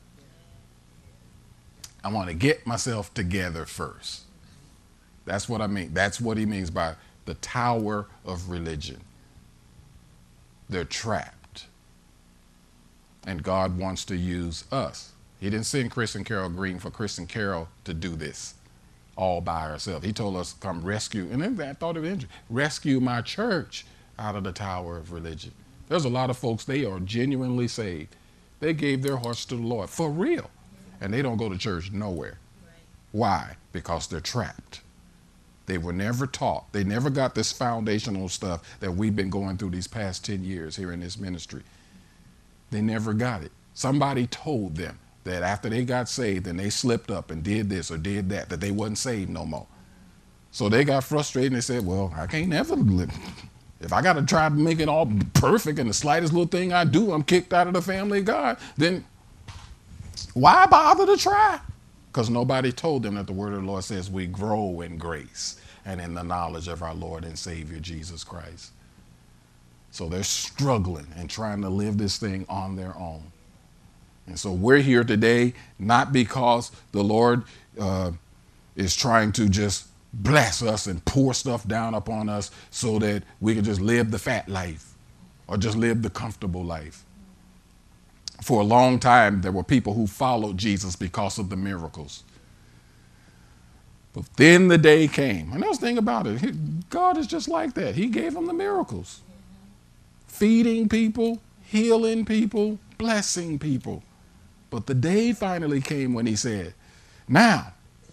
I want to get myself together first. That's what I mean. That's what he means by the tower of religion. They're trapped. And God wants to use us. He didn't send Chris and Carol Green for Chris and Carol to do this all by ourselves. He told us, come rescue, and then I thought of it, rescue my church out of the tower of religion. There's a lot of folks, they are genuinely saved. They gave their hearts to the Lord, for real. And they don't go to church nowhere. Why? Because they're trapped. They were never taught. They never got this foundational stuff that we've been going through these past 10 years here in this ministry. They never got it. Somebody told them that after they got saved and they slipped up and did this or did that, that they wasn't saved no more. So they got frustrated and they said, well, I can't ever live. If I got to try to make it all perfect and the slightest little thing I do, I'm kicked out of the family of God, then why bother to try? Because nobody told them that the word of the Lord says we grow in grace and in the knowledge of our Lord and Savior, Jesus Christ. So they're struggling and trying to live this thing on their own. And so we're here today, not because the Lord is trying to just bless us and pour stuff down upon us so that we can just live the fat life or just live the comfortable life. For a long time, there were people who followed Jesus because of the miracles. But then the day came, and that's the thing about it, God is just like that. He gave them the miracles. Feeding people, healing people, blessing people. But the day finally came when he said, now,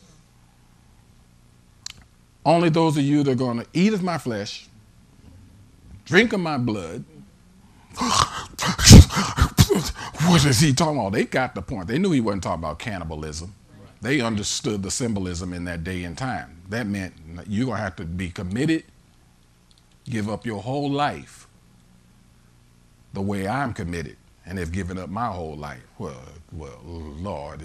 only those of you that are going to eat of my flesh, drink of my blood. What is he talking about? They got the point. They knew he wasn't talking about cannibalism. They understood the symbolism in that day and time. That meant you're going to have to be committed, give up your whole life the way I'm committed and have given up my whole life. Well, Lord,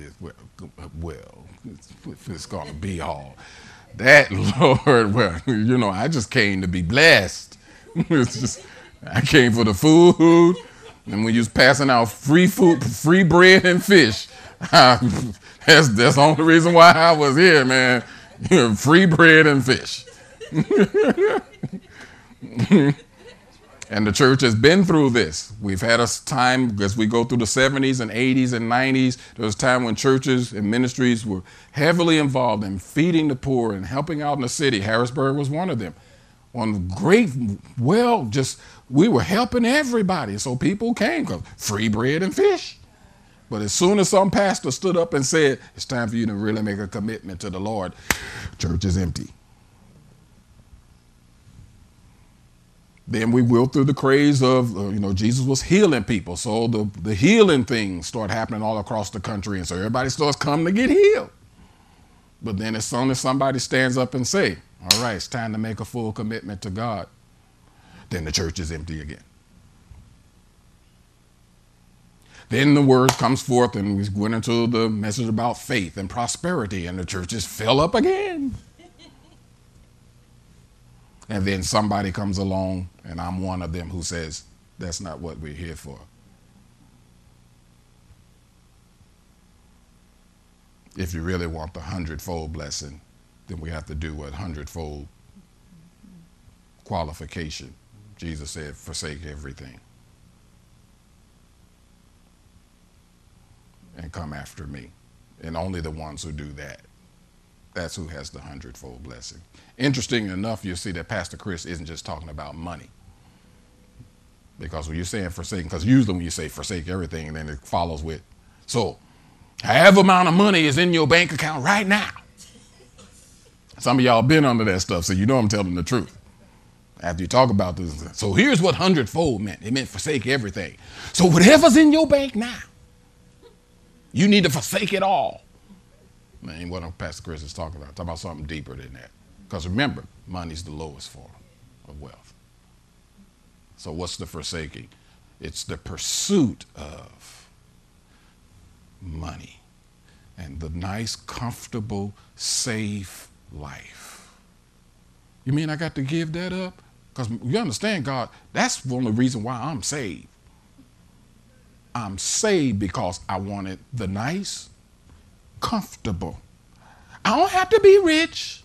it's going to be all that, Lord. Well, you know, I just came to be blessed. It's just, I came for the food. And when you was passing out free food, free bread and fish, that's the only reason why I was here, man. Free bread and fish. And the church has been through this. We've had a time, as we go through the 70s and 80s and 90s, there was a time when churches and ministries were heavily involved in feeding the poor and helping out in the city. Harrisburg was one of them. On great, we were helping everybody. So people came because free bread and fish. But as soon as some pastor stood up and said, it's time for you to really make a commitment to the Lord, church is empty. Then we went through the craze of, Jesus was healing people. So the healing things start happening all across the country. And so everybody starts coming to get healed. But then as soon as somebody stands up and say, all right, it's time to make a full commitment to God, then the church is empty again. Then the word comes forth and we went into the message about faith and prosperity and the churches fill up again. And then somebody comes along, and I'm one of them, who says, that's not what we're here for. If you really want the 100-fold blessing, then we have to do what 100-fold qualification. Jesus said, forsake everything and come after me. And only the ones who do that. That's who has the 100-fold blessing. Interesting enough, you'll see that Pastor Chris isn't just talking about money. Because when you're saying forsake, because usually when you say forsake everything, then it follows with, so however amount of money is in your bank account right now. Some of y'all been under that stuff, so you know I'm telling the truth. After you talk about this, so here's what 100-fold meant. It meant forsake everything. So whatever's in your bank now, You need to forsake it all. That ain't what Pastor Chris is talking about. Talking about something deeper than that. Because remember, money's the lowest form of wealth. So what's the forsaking? It's the pursuit of money and the nice, comfortable, safe life. You mean I got to give that up? Because you understand, God, that's one of the reasons why I'm saved. I'm saved because I wanted the nice, comfortable. I don't have to be rich.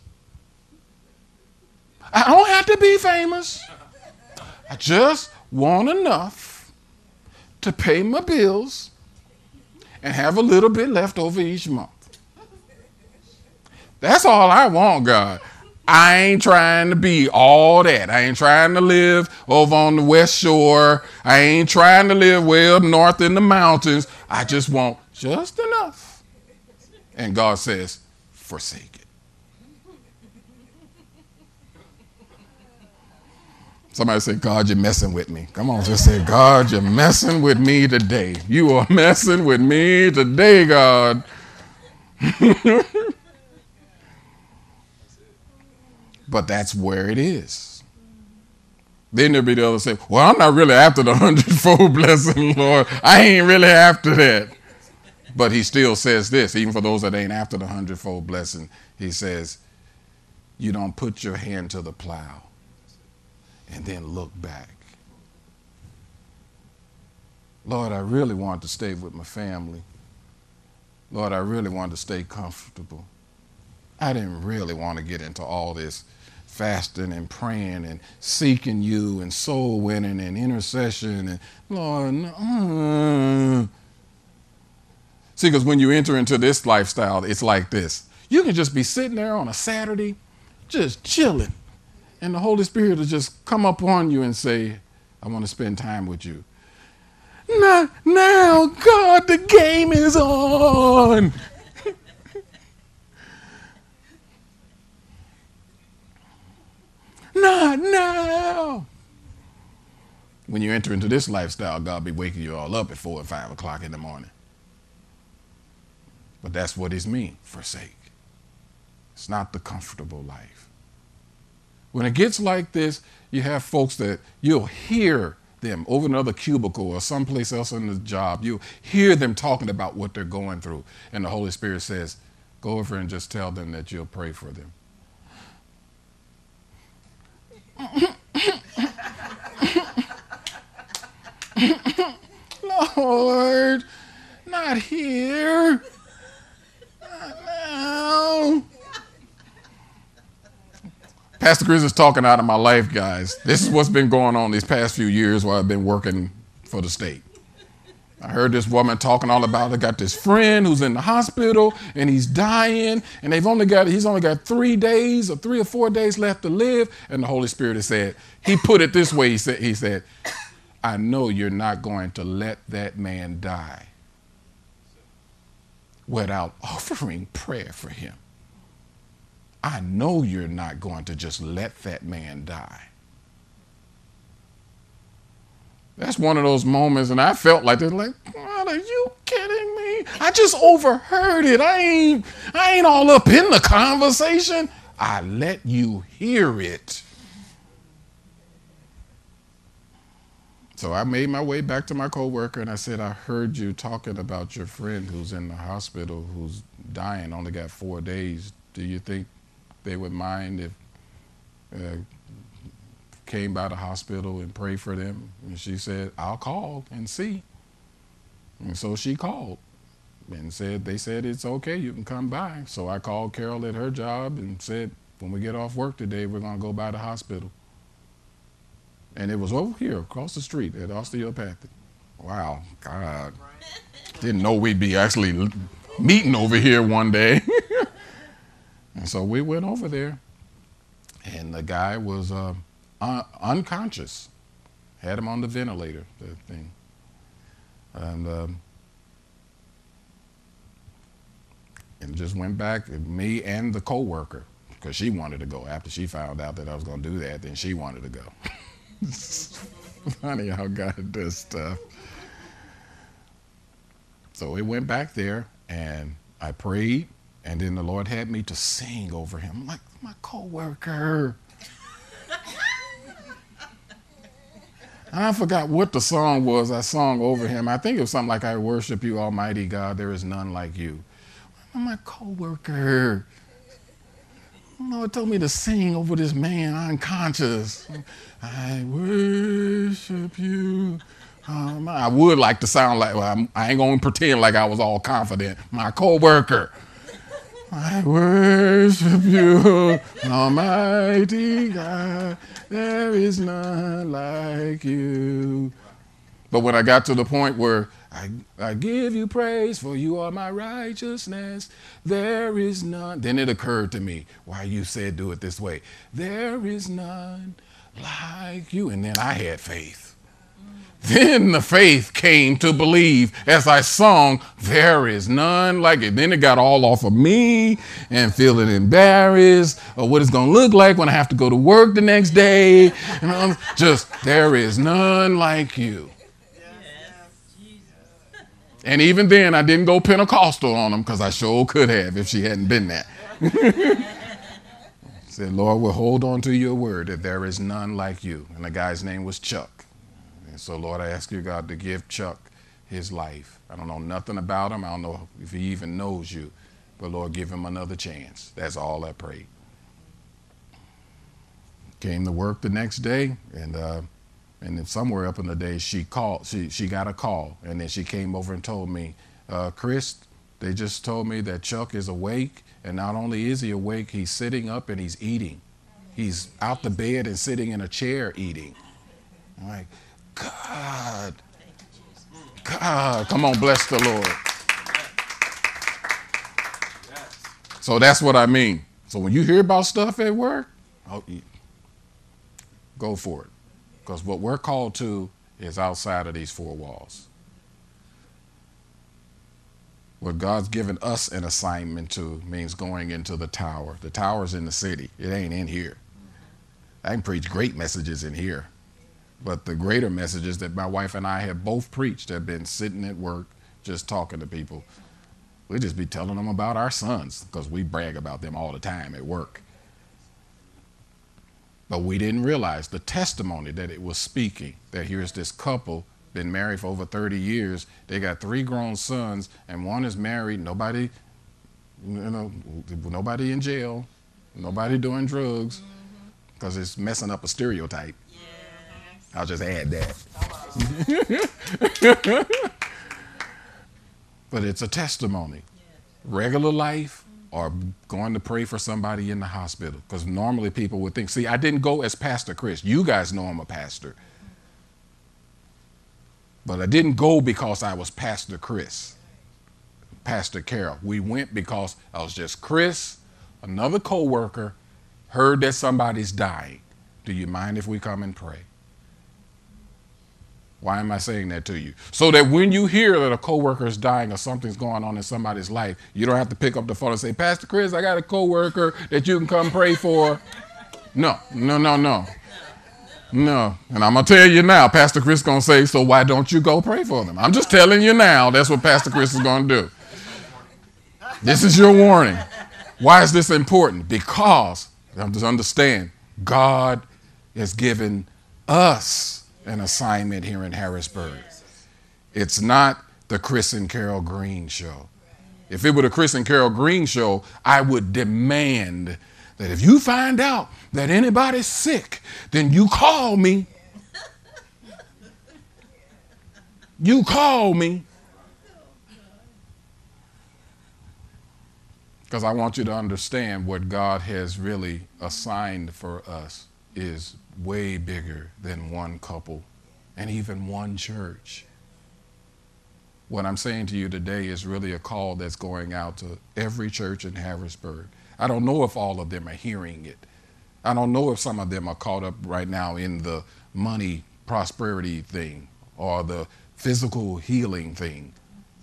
I don't have to be famous. I just want enough to pay my bills and have a little bit left over each month. That's all I want, God. I ain't trying to be all that. I ain't trying to live over on the West Shore. I ain't trying to live way up north in the mountains. I just want just enough. And God says, forsake it. Somebody say, God, you're messing with me. Come on, just say, God, you're messing with me today. You are messing with me today, God. But that's where it is. Then there'll be the other say, well, I'm not really after the 100-fold blessing, Lord. I ain't really after that. But he still says this, even for those that ain't after the 100-fold blessing, he says, you don't put your hand to the plow and then look back. Lord, I really want to stay with my family. Lord, I really want to stay comfortable. I didn't really want to get into all this fasting and praying and seeking you and soul winning and intercession. And Lord, See, because when you enter into this lifestyle, it's like this. You can just be sitting there on a Saturday, just chilling. And the Holy Spirit will just come upon you and say, I want to spend time with you. Not now, God, the game is on. Not now. When you enter into this lifestyle, God be waking you all up at 4 or 5 o'clock in the morning. But that's what it means, forsake. It's not the comfortable life. When it gets like this, you have folks that you'll hear them over another cubicle or someplace else in the job. You'll hear them talking about what they're going through. And the Holy Spirit says, go over and just tell them that you'll pray for them. Lord, not here. Not now. Pastor Chris is talking out of my life, guys. This is what's been going on these past few years while I've been working for the state. I heard this woman talking all about, I got this friend who's in the hospital and he's dying and he's only got 3 days or 3 or 4 days left to live. And the Holy Spirit has said, he put it this way. He said, I know you're not going to let that man die without offering prayer for him. I know you're not going to just let that man die. That's one of those moments, and I felt like this, like, God, are you kidding me? I just overheard it. I ain't all up in the conversation. I let you hear it. So I made my way back to my coworker and I said, I heard you talking about your friend who's in the hospital, who's dying, only got 4 days. Do you think they would mind if came by the hospital and prayed for them? And she said, I'll call and see. And so she called and they said, it's okay, you can come by. So I called Carol at her job and said, when we get off work today, we're going to go by the hospital. And it was over here across the street at Osteopathic. Wow, God. Didn't know we'd be actually meeting over here one day. And so we went over there and the guy was unconscious. Had him on the ventilator, that thing. And just went back, me and the coworker, because she wanted to go. After she found out that I was going to do that, then she wanted to go. It's funny how God does stuff. So it went back there, and I prayed, and then the Lord had me to sing over him. I'm like, my coworker. And I forgot what the song was I sung over him. I think it was something like, I worship you, Almighty God, there is none like you. My coworker. The Lord told me to sing over this man unconscious. I worship you. I would like to sound like, well, I ain't going to pretend like I was all confident. My coworker. I worship you, Almighty God. There is none like you. But when I got to the point where I give you praise, for you are my righteousness, there is none. Then it occurred to me why you said do it this way. There is none like you. And then I had faith. Then the faith came to believe as I sung, there is none like it. Then it got all off of me and feeling embarrassed or what it's going to look like when I have to go to work the next day. And just, there is none like you. And even then, I didn't go Pentecostal on them because I sure could have if she hadn't been there. Said, Lord, we'll hold on to your word that there is none like you. And the guy's name was Chuck. So, Lord, I ask you, God, to give Chuck his life. I don't know nothing about him. I don't know if he even knows you. But, Lord, give him another chance. That's all I pray. Came to work the next day, and then somewhere up in the day, she called. She got a call, and then she came over and told me, Chris, they just told me that Chuck is awake, and not only is he awake, he's sitting up and he's eating. He's out the bed and sitting in a chair eating. I'm like, God, come on, bless the Lord. So that's what I mean. So when you hear about stuff at work, go for it. Because what we're called to is outside of these four walls. What God's given us an assignment to means going into the tower. The tower's in the city. It ain't in here. I can preach great messages in here. But the greater messages that my wife and I have both preached have been sitting at work, just talking to people. We just be telling them about our sons because we brag about them all the time at work. But we didn't realize the testimony that it was speaking, that here's this couple, been married for over 30 years. They got 3 grown sons, and one is married. Nobody in jail, nobody doing drugs, because it's messing up a stereotype. I'll just add that. But it's a testimony. Regular life or going to pray for somebody in the hospital. Because normally people would think, see, I didn't go as Pastor Chris. You guys know I'm a pastor. But I didn't go because I was Pastor Chris, Pastor Carol. We went because I was just Chris, another co-worker, heard that somebody's dying. Do you mind if we come and pray? Why am I saying that to you? So that when you hear that a coworker is dying or something's going on in somebody's life, you don't have to pick up the phone and say, Pastor Chris, I got a coworker that you can come pray for. No. And I'm going to tell you now, Pastor Chris is going to say, so why don't you go pray for them? I'm just telling you now, that's what Pastor Chris is going to do. This is your warning. Why is this important? Because, just understand, God has given us an assignment here in Harrisburg. It's not the Chris and Carol Green show. If it were the Chris and Carol Green show, I would demand that if you find out that anybody's sick, then you call me. You call me. Because I want you to understand what God has really assigned for us is way bigger than one couple and even one church. What I'm saying to you today is really a call that's going out to every church in Harrisburg. I don't know if all of them are hearing it. I don't know if some of them are caught up right now in the money prosperity thing or the physical healing thing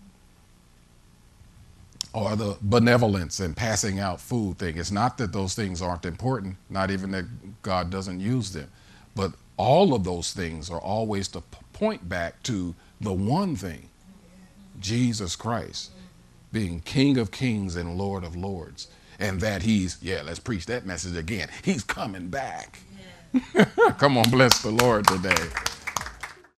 or the benevolence and passing out food thing. It's not that those things aren't important, not even that God doesn't use them. But all of those things are always to point back to the one thing. Jesus Christ being King of Kings and Lord of Lords, and that he's, let's preach that message again, he's coming back. Come on, bless the Lord today.